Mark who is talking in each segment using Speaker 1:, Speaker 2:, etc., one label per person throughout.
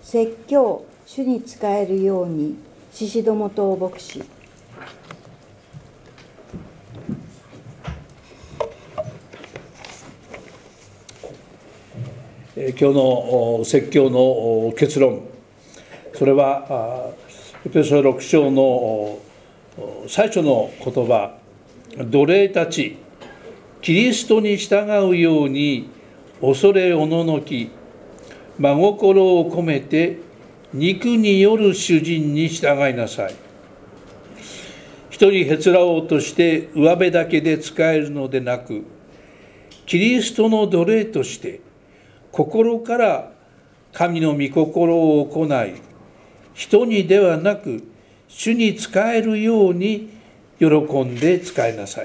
Speaker 1: 説教、主に仕えるように、シシドモ島牧師。
Speaker 2: 今日の説教の結論、それはエペソ6章の最初の言葉、奴隷たち、キリストに従うように恐れおののき、真心を込めて肉による主人に従いなさい。人にへつらおうとして上辺だけで使えるのでなく、キリストの奴隷として心から神の御心を行い、人にではなく主に仕えるように喜んで仕えなさい。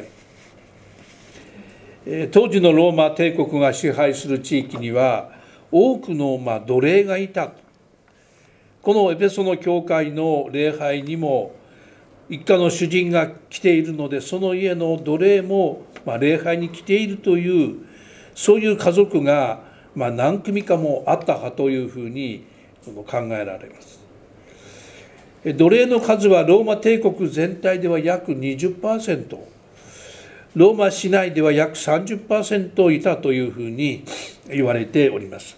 Speaker 2: 当時のローマ帝国が支配する地域には多くの奴隷がいた。このエペソの教会の礼拝にも一家の主人が来ているので、その家の奴隷も礼拝に来ているという、そういう家族が何組かもあったかというふうに考えられます。奴隷の数はローマ帝国全体では約 20%、ローマ市内では約 30% いたというふうに言われております。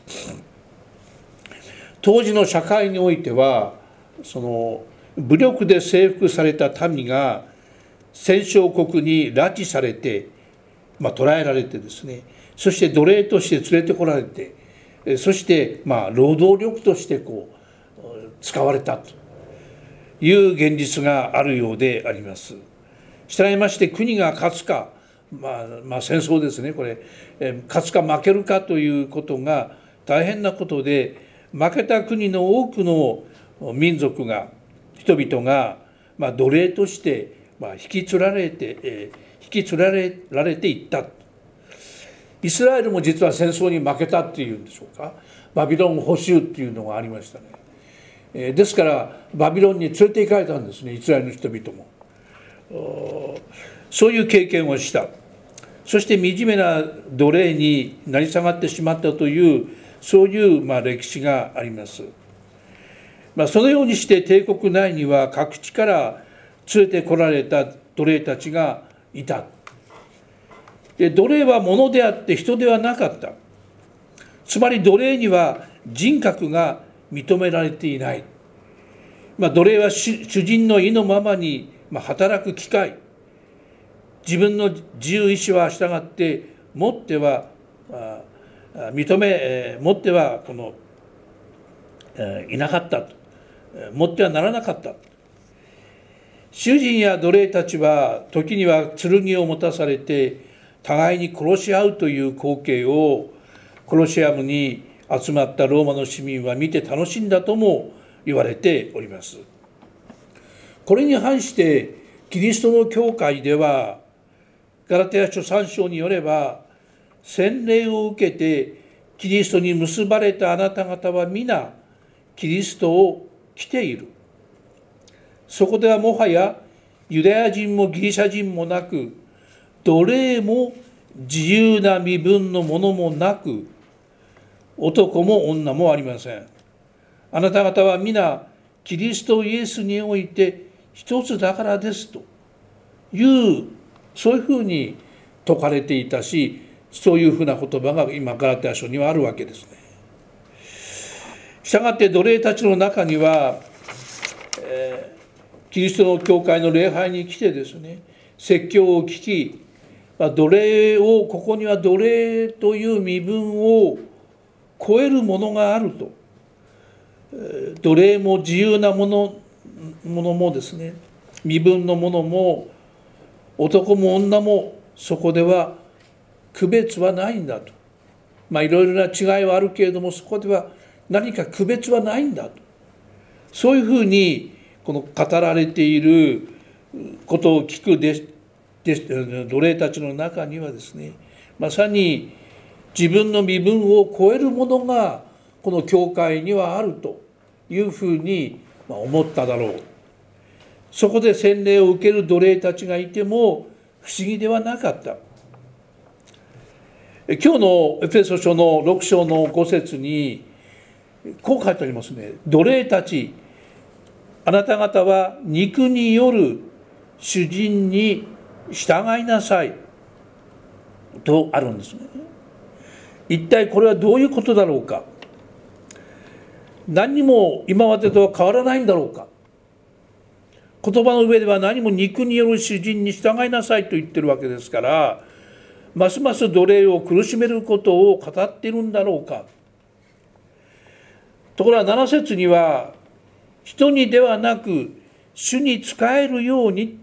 Speaker 2: 当時の社会においては、その武力で征服された民が戦勝国に拉致されて、捕らえられてですね、そして奴隷として連れてこられて、そして労働力として使われたという現実があるようであります。したがいまして国が勝つか、戦争ですね、これ勝つか負けるかということが大変なことで、負けた国の多くの民族が、人々が奴隷として引き連れられていった。イスラエルも実は戦争に負けたっていうんでしょうか、バビロン捕囚っていうのがありましたね。ですからバビロンに連れて行かれたんですね、イスラエルの人々も。そういう経験をした。そして惨めな奴隷に成り下がってしまったという、そういう歴史があります。そのようにして帝国内には各地から連れてこられた奴隷たちがいた。で、奴隷は物であって人ではなかった。つまり奴隷には人格が認められていない。奴隷は主人の意のままに働く機会、自分の自由意志は従って持っては持ってはいなかったと、持ってはならなかった。主人や奴隷たちは時には剣を持たされて互いに殺し合うという光景をコロシアムに集まったローマの市民は見て楽しんだとも言われております。これに反してキリストの教会では、ガラテヤ書3章によれば、洗礼を受けてキリストに結ばれたあなた方は皆キリストを着ている。そこではもはやユダヤ人もギリシャ人もなく、奴隷も自由な身分のものもなく、男も女もありません。あなた方は皆キリストイエスにおいて一つだからですという、そういうふうに説かれていたし、そういうふうな言葉が今ガラテヤ書にはあるわけですね。したがって奴隷たちの中には、キリストの教会の礼拝に来てですね、説教を聞き、奴隷を、ここには奴隷という身分を超えるものがあると、奴隷も自由なものもですね、身分のものも男も女もそこでは区別はないんだと。いろいろな違いはあるけれども、そこでは何か区別はないんだと。そういうふうにこの語られていることを聞く奴隷たちの中にはですね、まさに自分の身分を超えるものがこの教会にはあるというふうに思っただろう。そこで洗礼を受ける奴隷たちがいても不思議ではなかった。今日のエペソ書の6章の5節に、 こう書いてありますね。奴隷たち、あなた方は肉による主人に従いなさいとあるんですね。一体これはどういうことだろうか。何にも今までとは変わらないんだろうか。言葉の上では何も肉による主人に従いなさいと言ってるわけですから、ますます奴隷を苦しめることを語っているんだろうか。ところが7節には、人にではなく主に仕えるように、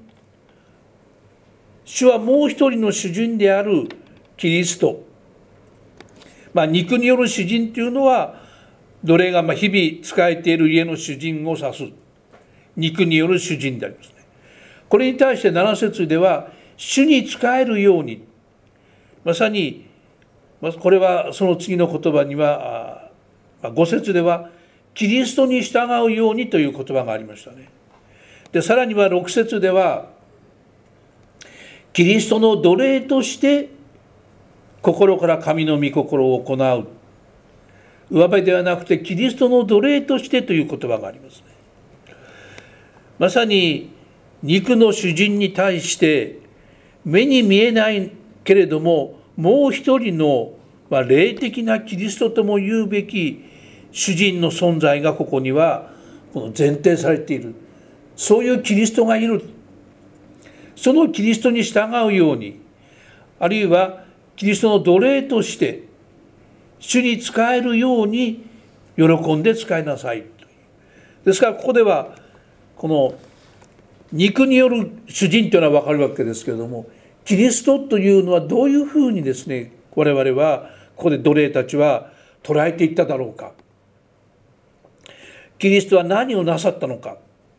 Speaker 2: 主はもう一人の主人であるキリスト。肉による主人というのは、奴隷が日々仕えている家の主人を指す。肉による主人でありますね。これに対して7節では、主に仕えるように、まさに、これはその次の言葉には、5節では、キリストに従うようにという言葉がありましたね。で、さらには6節では、キリストの奴隷として心から神の御心を行う。上辺ではなくてキリストの奴隷としてという言葉がありますね。まさに肉の主人に対して目に見えないけれどももう一人の霊的なキリストとも言うべき主人の存在がここには前提されている。そういうキリストがいる。そのキリストに従うように、あるいはキリストの奴隷として主に仕えるように喜んで仕えなさい。ですからここではこの肉による主人というのは分かるわけですけれども、キリストというのはどういうふうにですね、我々はここで奴隷たちは捉えていっただろうか。キリストは何をなさったのか。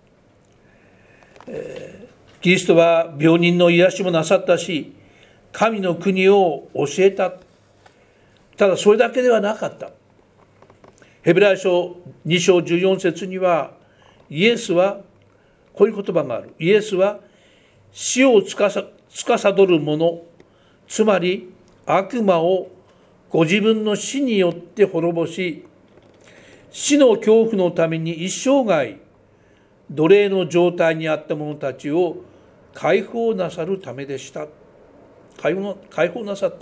Speaker 2: キリストは病人の癒しもなさったし、神の国を教えた。ただそれだけではなかった。ヘブライ書2章14節には、イエスはこういう言葉がある。イエスは死を司る者、つまり悪魔をご自分の死によって滅ぼし、死の恐怖のために一生涯奴隷の状態にあった者たちを解放なさるためでした。解放なさった。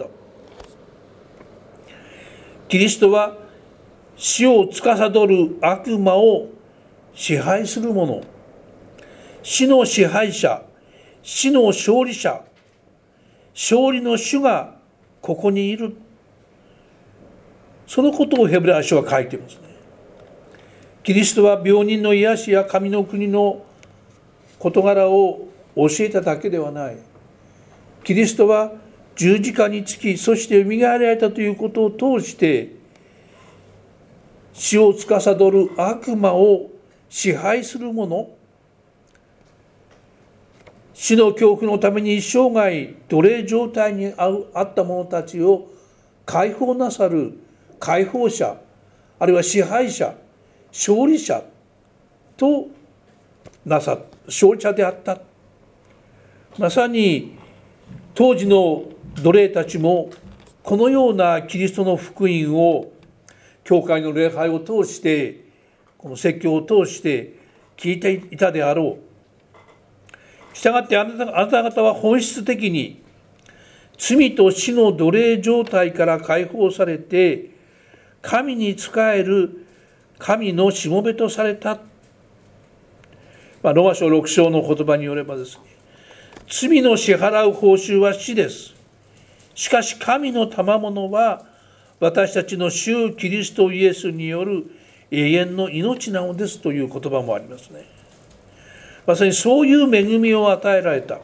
Speaker 2: キリストは死を司る悪魔を支配する者、死の支配者、死の勝利者、勝利の主がここにいる。そのことをヘブライ書は書いていますね。キリストは病人の癒しや神の国の事柄を教えただけではない。キリストは十字架につき、そしてよみがえられたということを通して、死を司る悪魔を支配する者、死の恐怖のために一生涯奴隷状態にあった者たちを解放なさる解放者、あるいは支配者、勝利者と勝利者であった。まさに当時の奴隷たちもこのようなキリストの福音を教会の礼拝を通して、この説教を通して聞いていたであろう。したがってあなた方は本質的に罪と死の奴隷状態から解放されて、神に仕える神のしもべとされた。ローマ書6章の言葉によればですね、罪の支払う報酬は死です。しかし神の賜物は私たちの主キリストイエスによる永遠の命なのですという言葉もありますね。まさにそういう恵みを与えられた。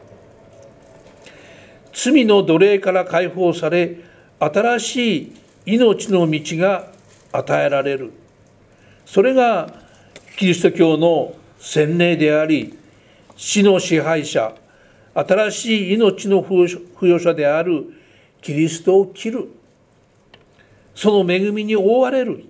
Speaker 2: 罪の奴隷から解放され、新しい命の道が与えられる。それがキリスト教の洗礼であり、死の支配者、新しい命の付与者であるキリストを切る。その恵みに覆われる。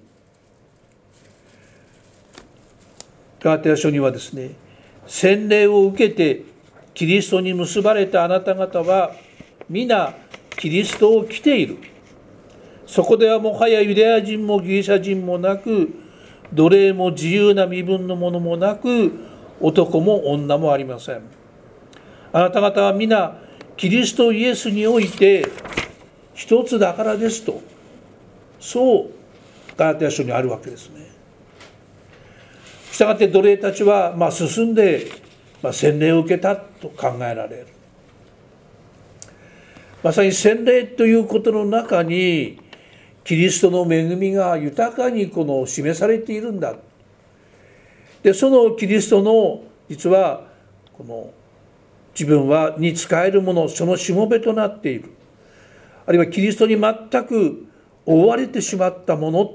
Speaker 2: ガラテヤ書にはですね、洗礼を受けてキリストに結ばれたあなた方は皆キリストを着ている。そこではもはやユダヤ人もギリシャ人もなく、 奴隷も自由な身分のものもなく、男も女もありません。あなた方は皆キリストイエスにおいて一つだからですと、そうガラテヤ書にあるわけですね。したがって奴隷たちは進んで洗礼を受けたと考えられる。まさに洗礼ということの中にキリストの恵みが豊かに示されているんだ。でそのキリストの実は自分に仕えるもの、そのしもべとなっている、あるいはキリストに全く覆われてしまったもの、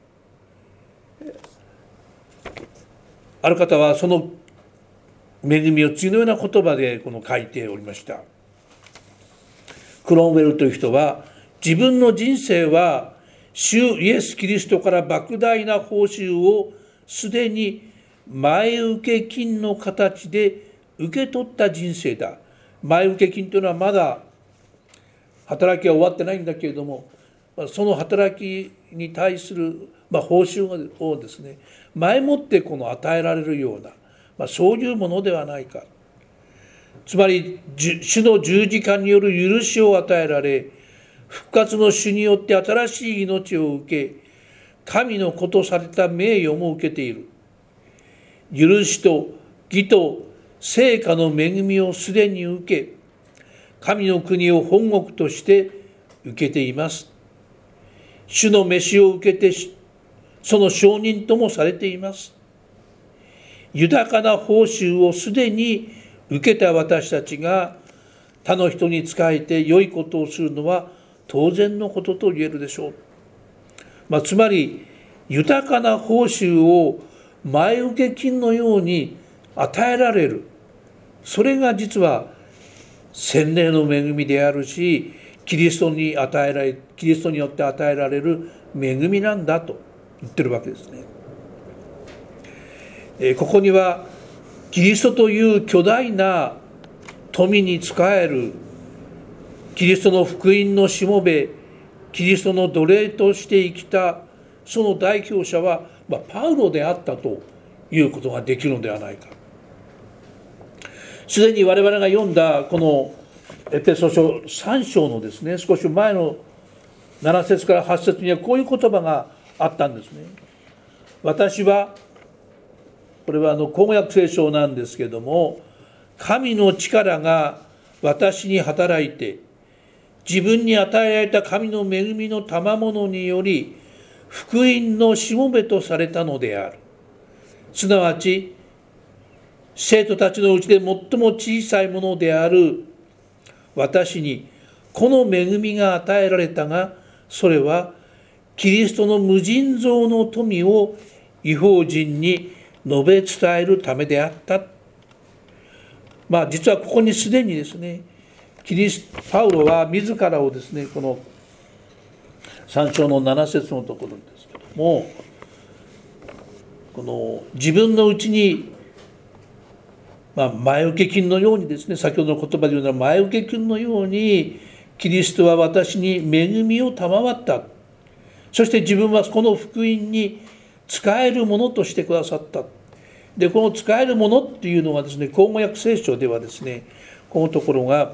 Speaker 2: ある方はその恵みを次のような言葉で書いておりました。クロンウェルという人は、自分の人生は主イエス・キリストから莫大な報酬をすでに前受け金の形で受け取った人生だ。前受け金というのはまだ働きは終わってないんだけれども、その働きに対する報酬をですね、前もって与えられるような、そういうものではないか。つまり主の十字架による許しを与えられ、復活の主によって新しい命を受け、神の子とされた名誉も受けている。許しと義と成果の恵みをすでに受け、神の国を本国として受けています。主の召しを受けてその証人ともされています。豊かな報酬をすでに受けた私たちが他の人に仕えて良いことをするのは当然のことと言えるでしょう。つまり豊かな報酬を前受け金のように与えられる、それが実は洗礼の恵みであるし、キリストによって与えられる恵みなんだと言ってるわけですね。ここにはキリストという巨大な富に仕えるキリストの福音のしもべ、キリストの奴隷として生きたその代表者は、パウロであったということができるのではないか。すでに我々が読んだこのエペソ書3章のですね、少し前の7節から8節にはこういう言葉があったんですね。私は、これは口語訳聖書なんですけれども、神の力が私に働いて、自分に与えられた神の恵みの賜物により、福音のしもべとされたのである。すなわち、生徒たちのうちで最も小さいものである私に、この恵みが与えられたが、それはキリストの無尽蔵の富を異邦人に述べ伝えるためであった。実はここにすでにですね、パウロは自らをですね、この3章の7節のところですけども、この自分のうちに、前受け金のようにですね、先ほどの言葉で言うなら前受け金のように、キリストは私に恵みを賜った。そして自分はこの福音に使えるものとしてくださった。で、この使えるものっていうのはですね、口語訳聖書ではですね、このところが、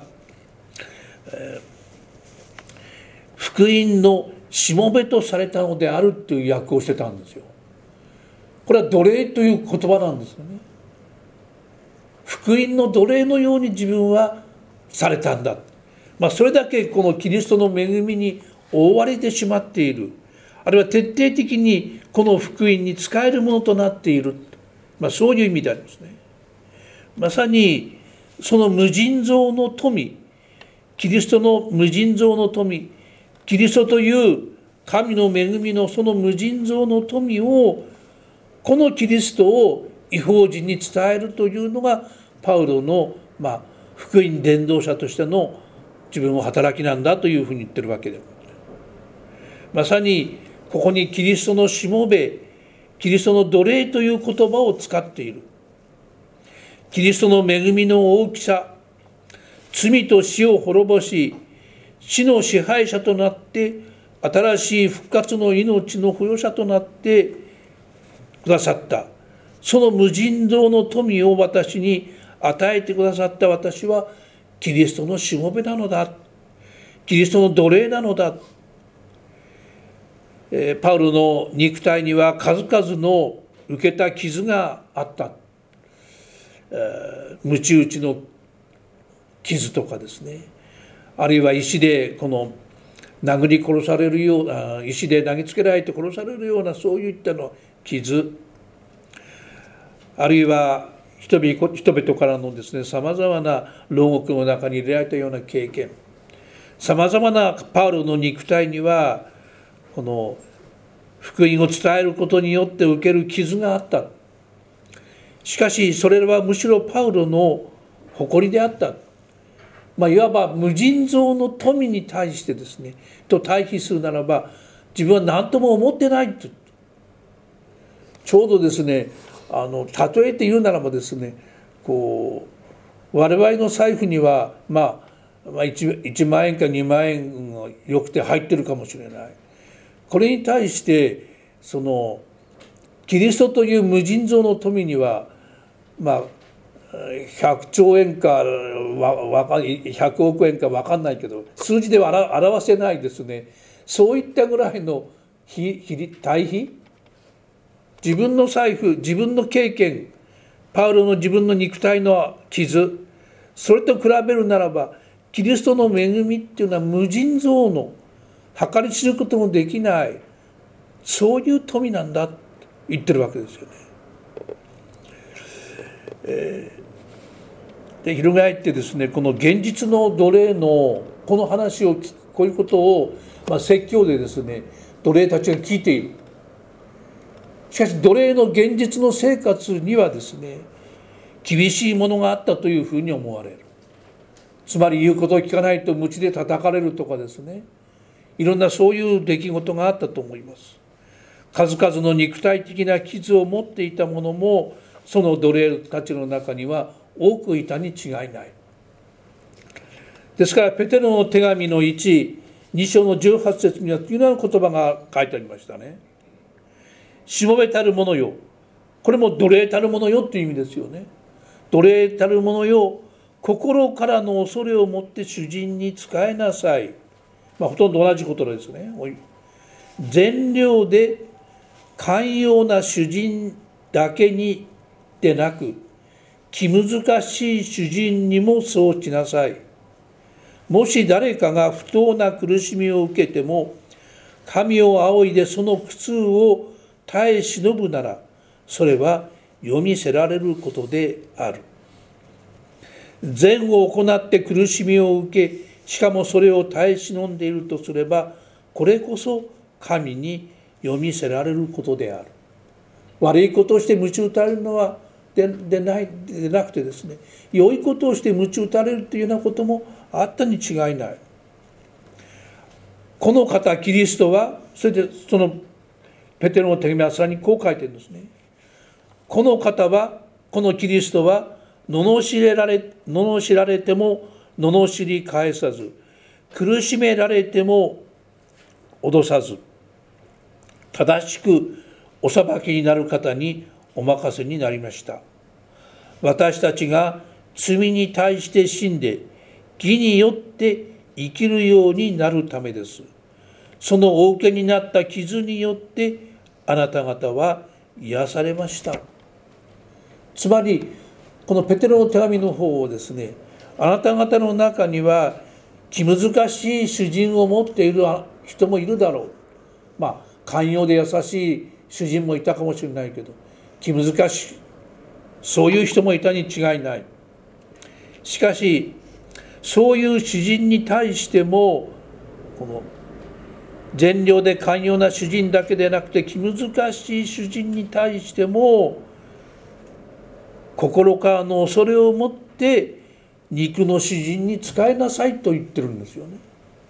Speaker 2: 福音のしもべとされたのであるという訳をしてたんですよ。これは奴隷という言葉なんですよね。福音の奴隷のように自分はされたんだ。それだけこのキリストの恵みに覆われてしまっている。あるいは徹底的にこの福音に使えるものとなっている。そういう意味でありますね。まさにその無尽蔵の富、キリストの無尽蔵の富、キリストという神の恵みのその無尽蔵の富を、このキリストを異邦人に伝えるというのがパウロの福音伝道者としての自分の働きなんだというふうに言ってるわけで、まさにここにキリストのしもべ、キリストの奴隷という言葉を使っている。キリストの恵みの大きさ、罪と死を滅ぼし、死の支配者となって新しい復活の命の保有者となってくださった。その無尽蔵の富を私に与えてくださった私はキリストのしもべなのだ。キリストの奴隷なのだ。パウロの肉体には数々の受けた傷があった。鞭打ちの傷とかですね、あるいは石で殴り殺されるような、石で投げつけられて殺されるような、そういったの傷、あるいは人々からのですね、さまざまな牢獄の中に入れられたような経験、さまざまなパウロの肉体にはこの福音を伝えることによって受ける傷があった。しかしそれはむしろパウロの誇りであった。いわば無尽蔵の富に対してですねと対比するならば、自分は何とも思ってないと。ちょうどですね、例えて言うならばですね、我々の財布には1万円か2万円がよくて入ってるかもしれない。これに対してキリストという無尽蔵の富には100兆円か100億円か分かんないけど、数字では表せないですね。そういったぐらいの対比、自分の財布、自分の経験、パウロの自分の肉体の傷、それと比べるならばキリストの恵みっていうのは無尽蔵の、計り知ることもできない、そういう富なんだと言ってるわけですよね。で翻ってですね、この現実の奴隷のこの話を、こういうことを、説教でですね奴隷たちが聞いている。しかし奴隷の現実の生活にはですね厳しいものがあったというふうに思われる。つまり言うことを聞かないと鞭で叩かれるとかですね、いろんなそういう出来事があったと思います。数々の肉体的な傷を持っていた者もその奴隷たちの中には多くいたに違いない。ですからペテロの手紙の2章の18節には次のような言葉が書いてありましたね。しもべたる者よ、これも奴隷たる者よという意味ですよね。奴隷たる者よ、心からの恐れを持って主人に仕えなさい。ほとんど同じことですね。善良で寛容な主人だけにでなく、気難しい主人にもそうしなさい。もし誰かが不当な苦しみを受けても、神を仰いでその苦痛を耐え忍ぶなら、それは読みせられることである。善を行って苦しみを受け、しかもそれを耐え忍んでいるとすれば、これこそ神に読みせられることである。悪いことをして鞭打たれるのはでなくてですね、良いことをして鞭打たれるというようなこともあったに違いない。この方キリストは、それでそのペテロの手紙はさらにこう書いてるんですね。この方は、このキリストは罵られても罵り返さず、苦しめられても脅さず、正しくお裁きになる方にお任せになりました。私たちが罪に対して死んで義によって生きるようになるためです。そのお受けになった傷によってあなた方は癒されました。つまりこのペテロの手紙の方をですね、あなた方の中には気難しい主人を持っている人もいるだろう。寛容で優しい主人もいたかもしれないけど、気難しい、そういう人もいたに違いない。しかしそういう主人に対しても、この善良で寛容な主人だけでなくて気難しい主人に対しても、心からの恐れを持って肉の主人に仕えなさいと言ってるんですよね。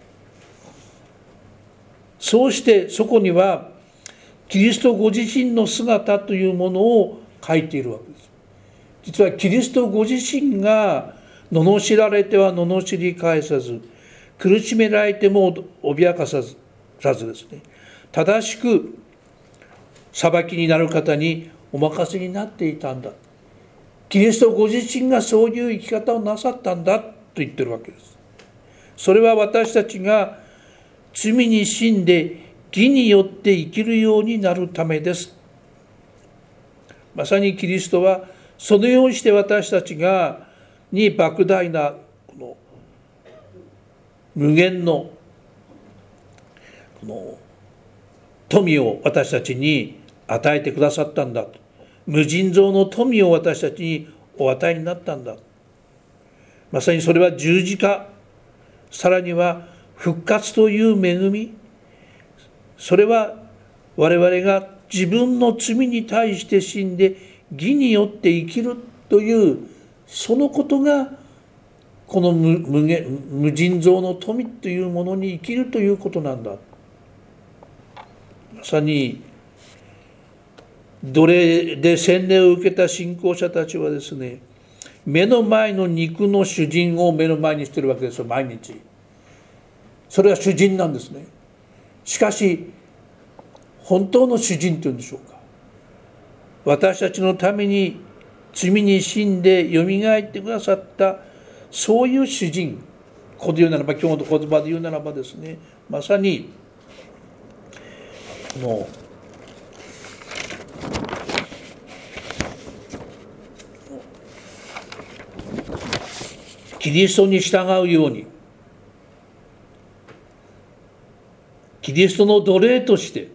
Speaker 2: そうしてそこにはキリストご自身の姿というものを書いているわけです。実はキリストご自身が罵られては罵り返さず、苦しめられても脅かさずですね、正しく裁きになる方にお任せになっていたんだ。キリストご自身がそういう生き方をなさったんだと言ってるわけです。それは私たちが罪に死んで義によって生きるようになるためです。まさにキリストはそのようにして私たちに莫大なこの無限のこの富を私たちに与えてくださったんだと。無尽蔵の富を私たちにお与えになったんだ。まさにそれは十字架、さらには復活という恵み、それは我々が自分の罪に対して死んで義によって生きるというそのことがこの無尽蔵の富というものに生きるということなんだ。まさに奴隷で洗礼を受けた信仰者たちはですね、目の前の肉の主人を目の前にしているわけですよ、毎日。それは主人なんですね。しかし本当の主人というんでしょうか、私たちのために罪に死んでよみがえってくださったそういう主人、ここで言うならば、今日の言葉で言うならばですね、まさにもうキリストに従うように、キリストの奴隷として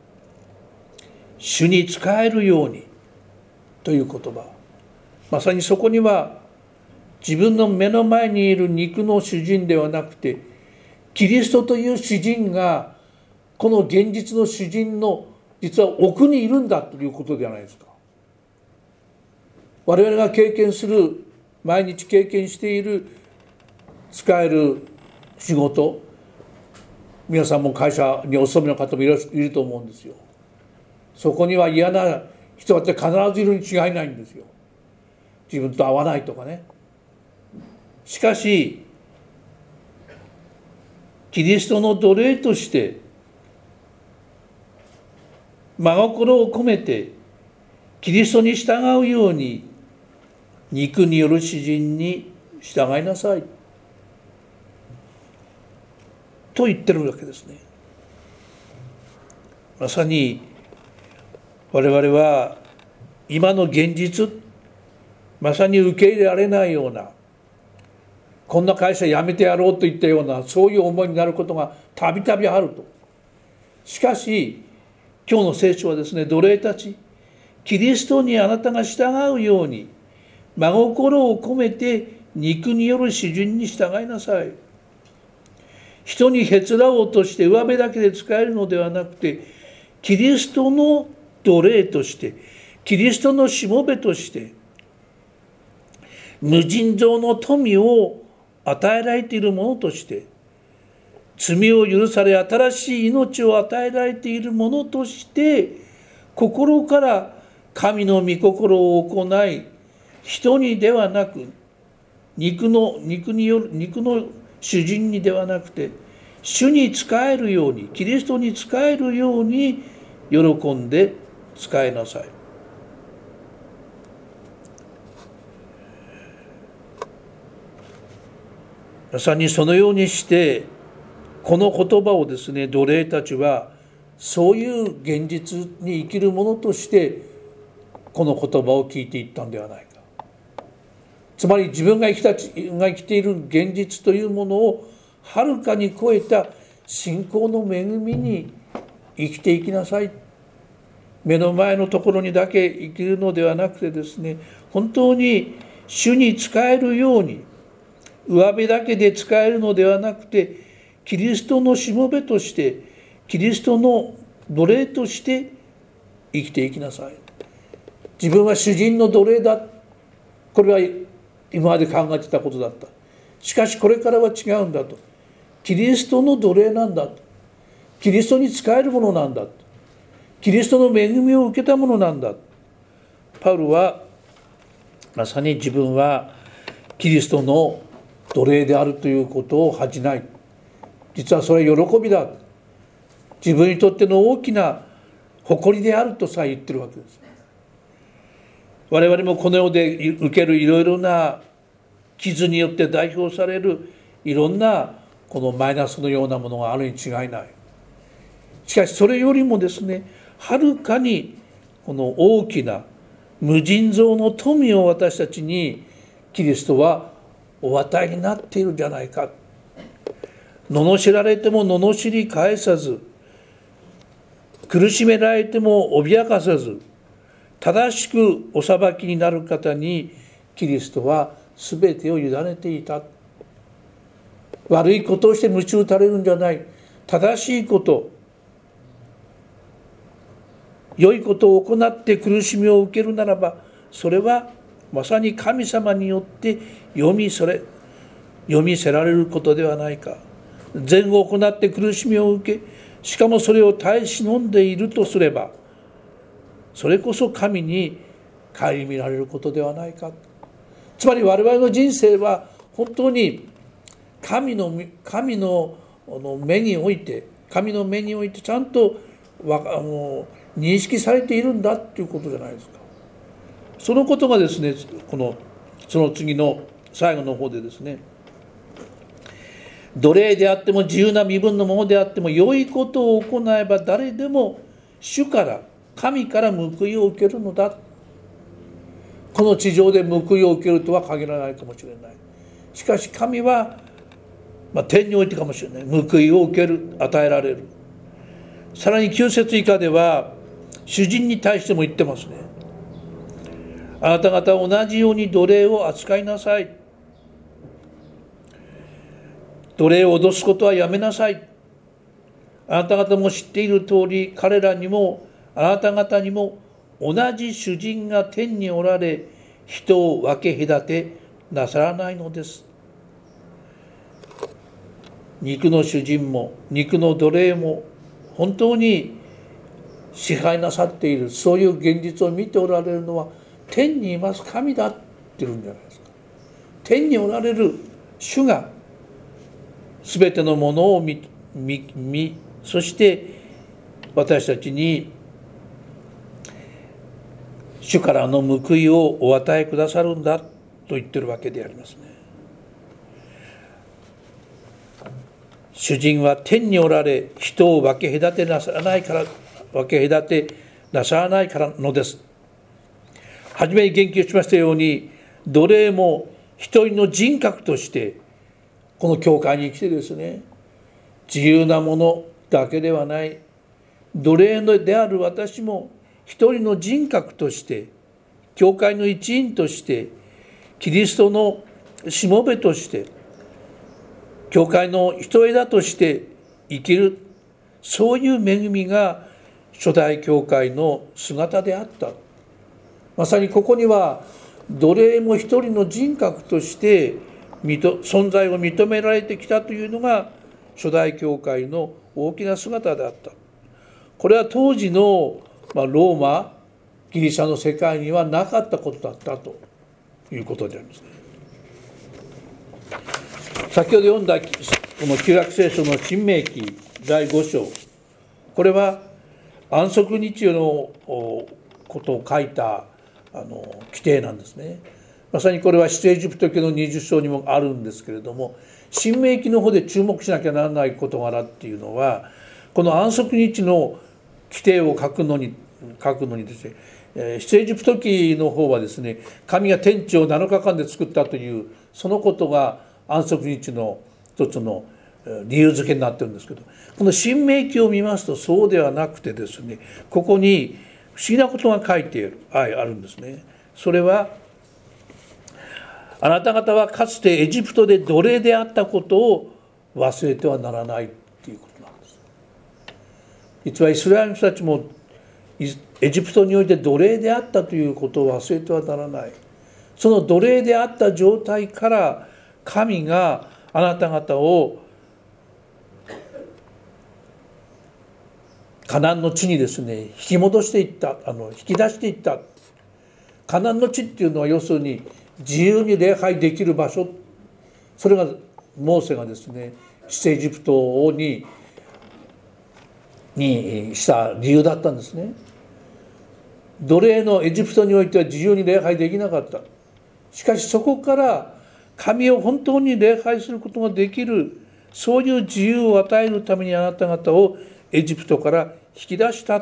Speaker 2: 主に仕えるようにという言葉、まさにそこには自分の目の前にいる肉の主人ではなくて、キリストという主人がこの現実の主人の実は奥にいるんだということではないですか。我々が経験する、毎日経験している使える仕事、皆さんも会社にお勤めの方もいると思うんですよ。そこには嫌な人だって必ずいるに違いないんですよ。自分と合わないとかね。しかしキリストの奴隷として真心を込めてキリストに従うように肉による私人に従いなさいと言ってるわけですね。まさに我々は今の現実、まさに受け入れられないような、こんな会社辞めてやろうといったような、そういう思いになることがたびたびあると。しかし今日の聖書はですね、奴隷たち、キリストにあなたが従うように真心を込めて肉による私人に従いなさい。人にへつらおうとして上辺だけで使えるのではなくて、キリストの奴隷として、キリストのしもべとして、無尽蔵の富を与えられているものとして、罪を許され新しい命を与えられているものとして、心から神の御心を行い、人にではなく、肉の主人にではなくて、主に仕えるように、キリストに仕えるように喜んで仕えなさい。まさにそのようにして、この言葉をですね、奴隷たちはそういう現実に生きる者としてこの言葉を聞いていったんではないか。つまり自分が生きている現実というものをはるかに超えた信仰の恵みに生きていきなさい。目の前のところにだけ生きるのではなくてですね、本当に主に仕えるように、上辺だけで仕えるのではなくて、キリストのしもべとして、キリストの奴隷として生きていきなさい。自分は主人の奴隷だ。これは今まで考えてたことだった。しかしこれからは違うんだと。キリストの奴隷なんだと。キリストに仕えるものなんだと。キリストの恵みを受けたものなんだ。パウロはまさに自分はキリストの奴隷であるということを恥じない。実はそれは喜びだ。自分にとっての大きな誇りであるとさえ言ってるわけです。我々もこの世で受けるいろいろな傷によって代表されるいろんなこのマイナスのようなものがあるに違いない。しかしそれよりもですね、はるかにこの大きな無尽蔵の富を私たちにキリストはお与えになっているんじゃないか。罵られても罵り返さず、苦しめられても脅かさず、正しくお裁きになる方にキリストは全てを委ねていた。悪いことをして鞭打たれるんじゃない。正しいこと、良いことを行って苦しみを受けるならば、それはまさに神様によって読みせられることではないか。善を行って苦しみを受け、しかもそれを耐え忍んでいるとすれば、それこそ神に顧みられることではないか。つまり我々の人生は本当に神の目においてちゃんと認識されているんだということじゃないですか。そのことがですね、その次の最後の方でですね、奴隷であっても自由な身分のものであっても良いことを行えば誰でも神から報いを受けるのだ。この地上で報いを受けるとは限らないかもしれない。しかし神は、天においてかもしれない、報いを受ける、与えられる。さらに9節以下では主人に対しても言ってますね。あなた方は同じように奴隷を扱いなさい。奴隷を脅すことはやめなさい。あなた方も知っている通り、彼らにもあなた方にも同じ主人が天におられ、人を分け隔てなさらないのです。肉の主人も肉の奴隷も本当に支配なさっている、そういう現実を見ておられるのは天にいます神だって言うんじゃないですか。天におられる主が全てのものを見、そして私たちに主からの報いをお与えくださるんだと言ってるわけでありますね。主人は天におられ、人を分け隔てなさらないからのです。はじめに言及しましたように、奴隷も一人の人格としてこの教会に来てですね、自由なものだけではない、奴隷である私も一人の人格として、教会の一員として、キリストのしもべとして、教会の一枝として生きる、そういう恵みが初代教会の姿であった。まさにここには奴隷も一人の人格として存在を認められてきたというのが初代教会の大きな姿であった。これは当時のローマギリシャの世界にはなかったことだったということでありますね。先ほど読んだこの旧約聖書の新明記第5章、これは安息日のことを書いた規定なんですね。まさにこれは出エジプト記の20章にもあるんですけれども、新明記の方で注目しなきゃならない事柄っていうのは、この安息日の規定を書くのにですね、出エジプト記の方はですね、神が天地を7日間で作ったというそのことが安息日の一つの理由付けになってるんですけど、この新明記を見ますとそうではなくてですね、ここに不思議なことが書いてあるんですね。それは、あなた方はかつてエジプトで奴隷であったことを忘れてはならないということなんです。実はイスラエルの人たちもエジプトにおいて奴隷であったということを忘れてはならない。その奴隷であった状態から神があなた方をカナンの地にですね、引き戻していった、引き出していった。カナンの地っていうのは要するに自由に礼拝できる場所、それがモーセがですね、出エジプトににした理由だったんですね。奴隷のエジプトにおいては自由に礼拝できなかった。しかしそこから神を本当に礼拝することができる、そういう自由を与えるためにあなた方をエジプトから引き出した。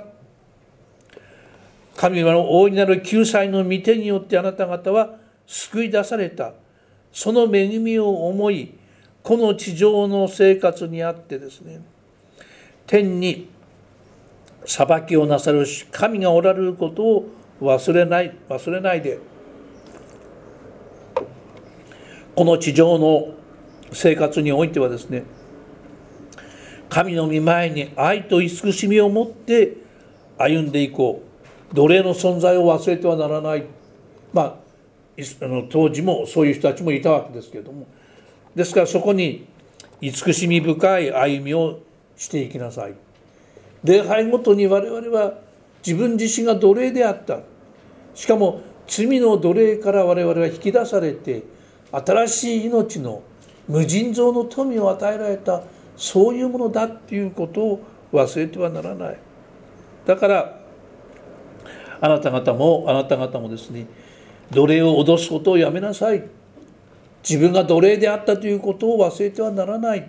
Speaker 2: 神の大いなる救済の御手によってあなた方は救い出された。その恵みを思い、この地上の生活にあってですね、天に裁きをなさる神がおられることを忘れないで、この地上の生活においてはですね、神の御前に愛と慈しみを持って歩んでいこう。奴隷の存在を忘れてはならない。当時もそういう人たちもいたわけですけれども、ですからそこに慈しみ深い歩みをしていきなさい。礼拝ごとに我々は自分自身が奴隷であった。しかも罪の奴隷から我々は引き出されて、新しい命の無尽蔵の富を与えられた、そういうものだということを忘れてはならない。だからあなた方もですね、奴隷を脅すことをやめなさい。自分が奴隷であったということを忘れてはならない。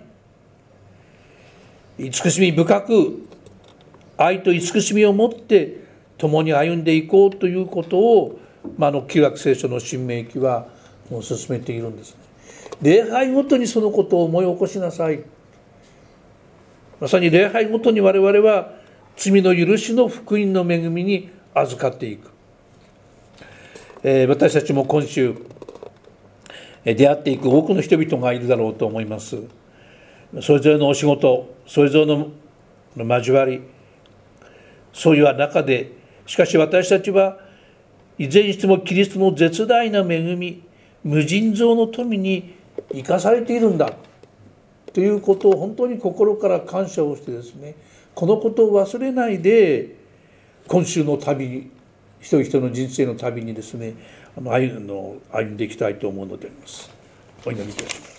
Speaker 2: 慈しみ深く、愛と慈しみを持って共に歩んでいこうということを、旧約聖書の新明記はもう進めているんですね。礼拝ごとにそのことを思い起こしなさい。まさに礼拝ごとに我々は罪の許しの福音の恵みに預かっていく。私たちも今週出会っていく多くの人々がいるだろうと思います。それぞれのお仕事、それぞれの交わり、そういう中で、しかし私たちはいずれにしてもキリストの絶大な恵み、無尽蔵の富に生かされているんだということを本当に心から感謝をしてですね、このことを忘れないで今週の旅、一人一人の人生の旅にですね、歩んでいきたいと思うのであります。お祈りいたします。